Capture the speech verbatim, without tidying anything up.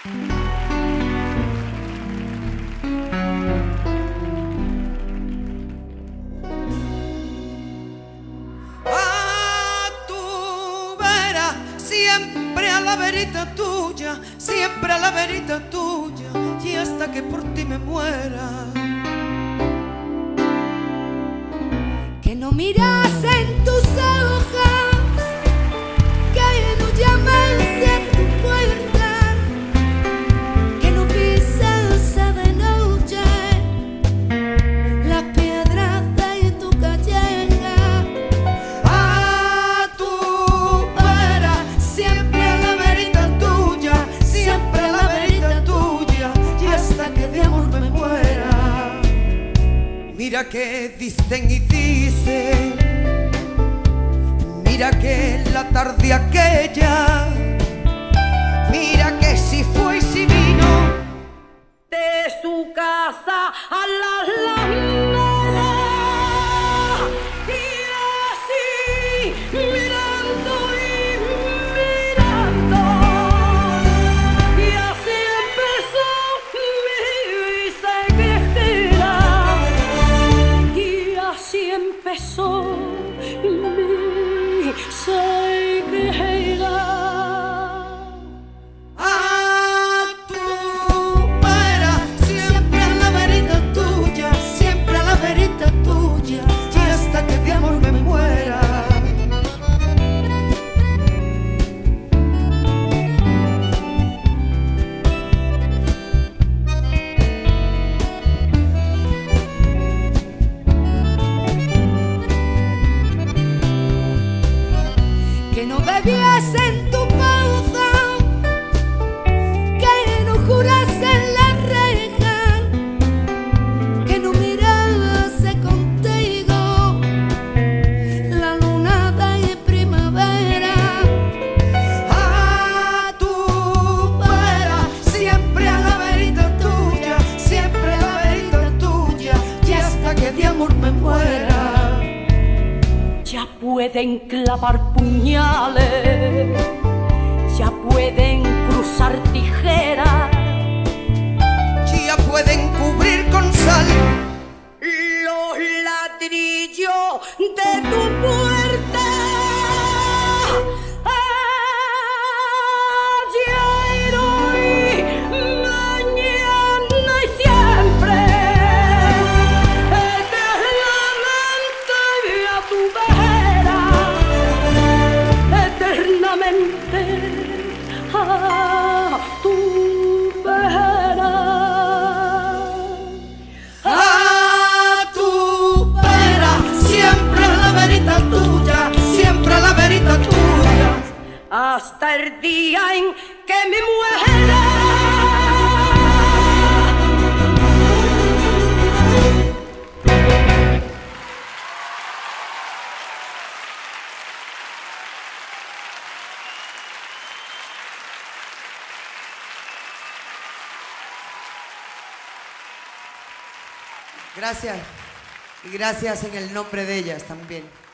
Siempre a la verita tuya, siempre a la verita tuya, y hasta que por ti me muera. Que no miras en tus ojos, que no llamas a tu puerta, que no pisas de noche las piedras de tu calleja. A tu vera, siempre a la verita tuya, siempre a la verita tuya, y hasta que de amor me muera. Mira que dicen y dicen, mira que la tarde aquella, mira que si fue y si vino de su casa a la alameda, y así mirando y mirando, y así empezó mi seguidera, y así empezó mi seguidera. a tu vera, siempre a la verita tuya, siempre a la verita tuya, y hasta que de amor me muera. Que no bebías en tu pauza, que no juras en la reja, que no mirase contigo la luna de primavera. A tu vera, siempre a la verita tuya, siempre a la verita tuya, y hasta que de amor me muera. Ya pueden clavar puñales, ya pueden cruzar tijeras, Ya pueden cubrir con sal los ladrillos de tu puerta. Ayer, hoy, mañana y siempre, eternamente a tu vera, eternamente a tu vera. a tu vera, siempre a la verita tuya, siempre a la verita tuya. Hasta el día en que me muera. Gracias, y gracias en el nombre de ellas también.